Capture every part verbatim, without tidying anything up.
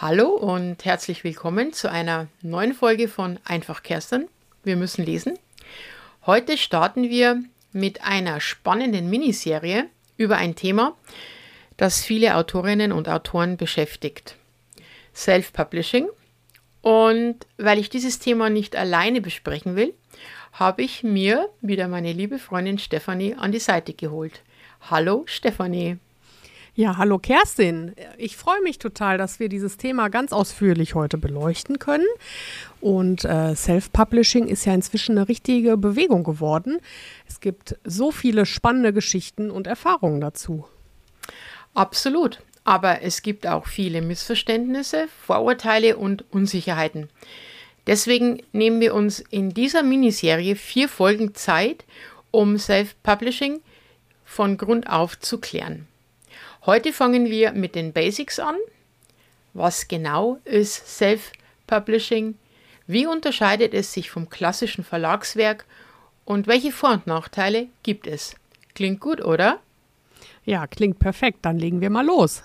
Hallo und herzlich willkommen zu einer neuen Folge von Einfach Kerstin. Wir müssen lesen. Heute starten wir mit einer spannenden Miniserie über ein Thema, das viele Autorinnen und Autoren beschäftigt. Self-Publishing. Und weil ich dieses Thema nicht alleine besprechen will, habe ich mir wieder meine liebe Freundin Stefanie an die Seite geholt. Hallo Stefanie. Ja, hallo Kerstin. Ich freue mich total, dass wir dieses Thema ganz ausführlich heute beleuchten können. Und äh, Self-Publishing ist ja inzwischen eine richtige Bewegung geworden. Es gibt so viele spannende Geschichten und Erfahrungen dazu. Absolut. Aber es gibt auch viele Missverständnisse, Vorurteile und Unsicherheiten. Deswegen nehmen wir uns in dieser Miniserie vier Folgen Zeit, um Self-Publishing von Grund auf zu klären. Heute fangen wir mit den Basics an. Was genau ist Self-Publishing? Wie unterscheidet es sich vom klassischen Verlagswerk? Und welche Vor- und Nachteile gibt es? Klingt gut, oder? Ja, klingt perfekt. Dann legen wir mal los.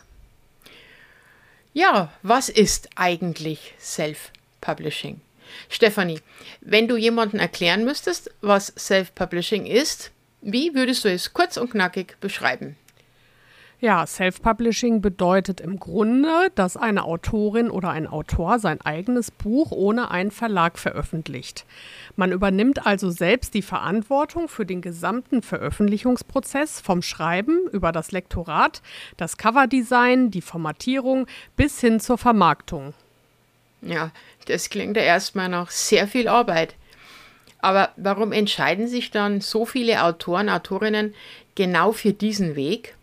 Ja, was ist eigentlich Self-Publishing? Stefanie, wenn du jemandem erklären müsstest, was Self-Publishing ist, wie würdest du es kurz und knackig beschreiben? Ja, Self-Publishing bedeutet im Grunde, dass eine Autorin oder ein Autor sein eigenes Buch ohne einen Verlag veröffentlicht. Man übernimmt also selbst die Verantwortung für den gesamten Veröffentlichungsprozess, vom Schreiben über das Lektorat, das Coverdesign, die Formatierung bis hin zur Vermarktung. Ja, das klingt ja erstmal nach sehr viel Arbeit. Aber warum entscheiden sich dann so viele Autoren, Autorinnen genau für diesen Weg?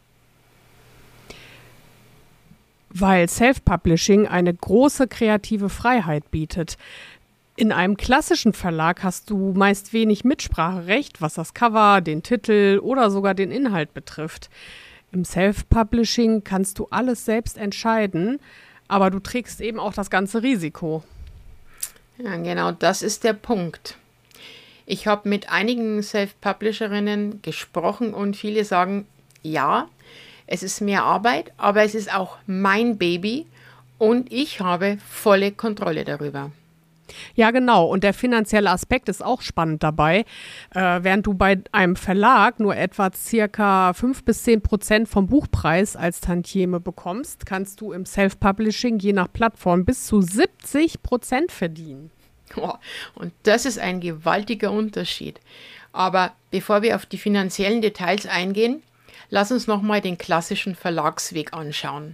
Weil Self-Publishing eine große kreative Freiheit bietet. In einem klassischen Verlag hast du meist wenig Mitspracherecht, was das Cover, den Titel oder sogar den Inhalt betrifft. Im Self-Publishing kannst du alles selbst entscheiden, aber du trägst eben auch das ganze Risiko. Ja, genau, das ist der Punkt. Ich habe mit einigen Self-Publisherinnen gesprochen und viele sagen, ja, es ist mehr Arbeit, aber es ist auch mein Baby und ich habe volle Kontrolle darüber. Ja, genau. Und der finanzielle Aspekt ist auch spannend dabei. Äh, während du bei einem Verlag nur etwa circa fünf bis zehn Prozent vom Buchpreis als Tantieme bekommst, kannst du im Self-Publishing je nach Plattform bis zu siebzig Prozent verdienen. Oh, und das ist ein gewaltiger Unterschied. Aber bevor wir auf die finanziellen Details eingehen, lass uns nochmal den klassischen Verlagsweg anschauen.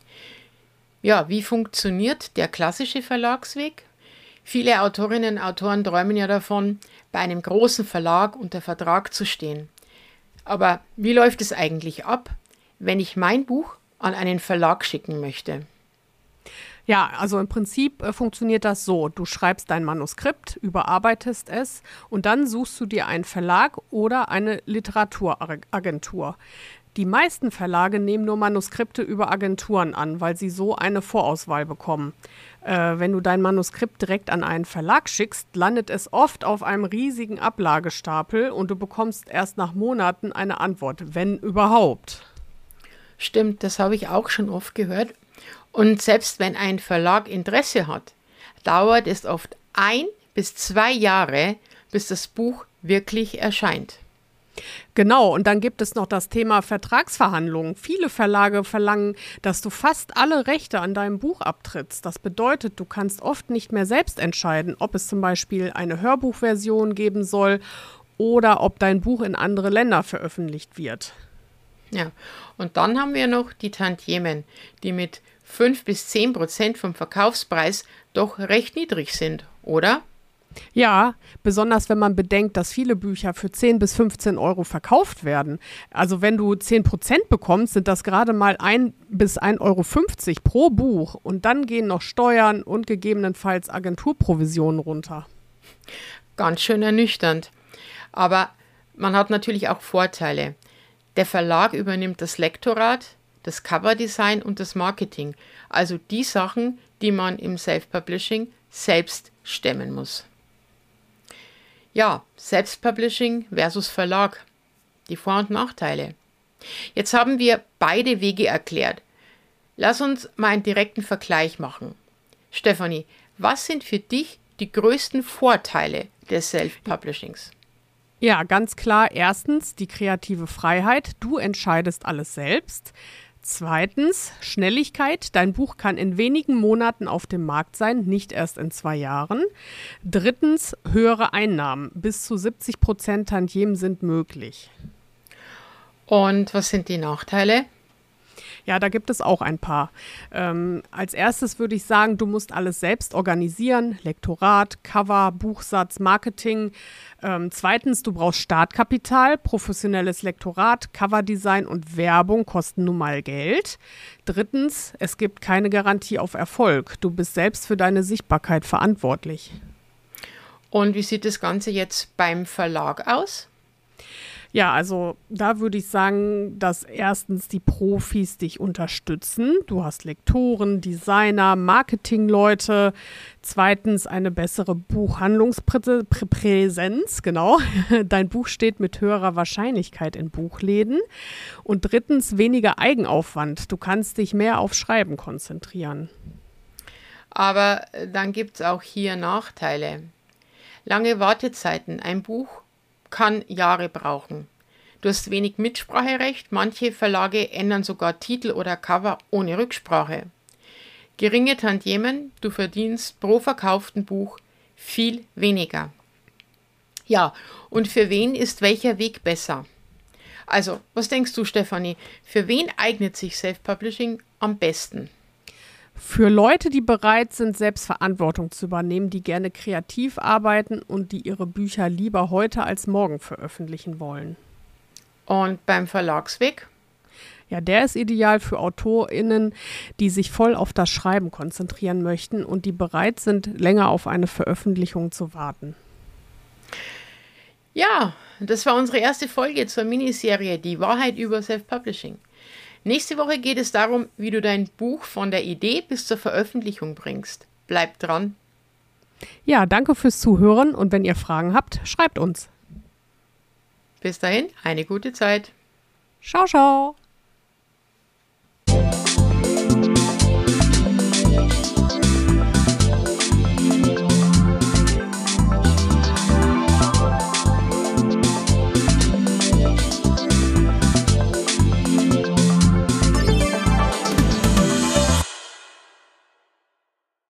Ja, wie funktioniert der klassische Verlagsweg? Viele Autorinnen und Autoren träumen ja davon, bei einem großen Verlag unter Vertrag zu stehen. Aber wie läuft es eigentlich ab, wenn ich mein Buch an einen Verlag schicken möchte? Ja, also im Prinzip äh, funktioniert das so. Du schreibst dein Manuskript, überarbeitest es und dann suchst du dir einen Verlag oder eine Literaturagentur. Die meisten Verlage nehmen nur Manuskripte über Agenturen an, weil sie so eine Vorauswahl bekommen. Äh, wenn du dein Manuskript direkt an einen Verlag schickst, landet es oft auf einem riesigen Ablagestapel und du bekommst erst nach Monaten eine Antwort, wenn überhaupt. Stimmt, das habe ich auch schon oft gehört. Und selbst wenn ein Verlag Interesse hat, dauert es oft ein bis zwei Jahre, bis das Buch wirklich erscheint. Genau, und dann gibt es noch das Thema Vertragsverhandlungen. Viele Verlage verlangen, dass du fast alle Rechte an deinem Buch abtrittst. Das bedeutet, du kannst oft nicht mehr selbst entscheiden, ob es zum Beispiel eine Hörbuchversion geben soll oder ob dein Buch in andere Länder veröffentlicht wird. Ja, und dann haben wir noch die Tantiemen, die mit fünf bis zehn Prozent vom Verkaufspreis doch recht niedrig sind, oder? Ja, besonders wenn man bedenkt, dass viele Bücher für zehn bis fünfzehn Euro verkauft werden. Also wenn du zehn Prozent bekommst, sind das gerade mal ein bis ein Euro fünfzig pro Buch. Und dann gehen noch Steuern und gegebenenfalls Agenturprovisionen runter. Ganz schön ernüchternd. Aber man hat natürlich auch Vorteile. Der Verlag übernimmt das Lektorat, das Coverdesign und das Marketing. Also die Sachen, die man im Self-Publishing selbst stemmen muss. Ja, Self-Publishing versus Verlag. Die Vor- und Nachteile. Jetzt haben wir beide Wege erklärt. Lass uns mal einen direkten Vergleich machen. Stefanie, was sind für dich die größten Vorteile des Self-Publishings? Ja, ganz klar. Erstens die kreative Freiheit. Du entscheidest alles selbst. Zweitens Schnelligkeit. Dein Buch kann in wenigen Monaten auf dem Markt sein, nicht erst in zwei Jahren. Drittens höhere Einnahmen. Bis zu siebzig Prozent Tantiemen sind möglich. Und was sind die Nachteile? Ja, da gibt es auch ein paar. Ähm, als erstes würde ich sagen, du musst alles selbst organisieren. Lektorat, Cover, Buchsatz, Marketing. Ähm, zweitens, du brauchst Startkapital. Professionelles Lektorat, Coverdesign und Werbung kosten nun mal Geld. Drittens, es gibt keine Garantie auf Erfolg. Du bist selbst für deine Sichtbarkeit verantwortlich. Und wie sieht das Ganze jetzt beim Verlag aus? Ja, also da würde ich sagen, dass erstens die Profis dich unterstützen. Du hast Lektoren, Designer, Marketingleute. Zweitens eine bessere Buchhandlungspräsenz, genau. Dein Buch steht mit höherer Wahrscheinlichkeit in Buchläden. Und drittens weniger Eigenaufwand. Du kannst dich mehr auf Schreiben konzentrieren. Aber dann gibt es auch hier Nachteile. Lange Wartezeiten. Ein Buch kann Jahre brauchen. Du hast wenig Mitspracherecht, manche Verlage ändern sogar Titel oder Cover ohne Rücksprache. Geringe Tantiemen, du verdienst pro verkauften Buch viel weniger. Ja, und für wen ist welcher Weg besser? Also, was denkst du, Stefanie, für wen eignet sich Self-Publishing am besten? Für Leute, die bereit sind, selbst Verantwortung zu übernehmen, die gerne kreativ arbeiten und die ihre Bücher lieber heute als morgen veröffentlichen wollen. Und beim Verlagsweg? Ja, der ist ideal für AutorInnen, die sich voll auf das Schreiben konzentrieren möchten und die bereit sind, länger auf eine Veröffentlichung zu warten. Ja, das war unsere erste Folge zur Miniserie Die Wahrheit über Self-Publishing. Nächste Woche geht es darum, wie du dein Buch von der Idee bis zur Veröffentlichung bringst. Bleibt dran. Ja, danke fürs Zuhören und wenn ihr Fragen habt, schreibt uns. Bis dahin, eine gute Zeit. Ciao, ciao.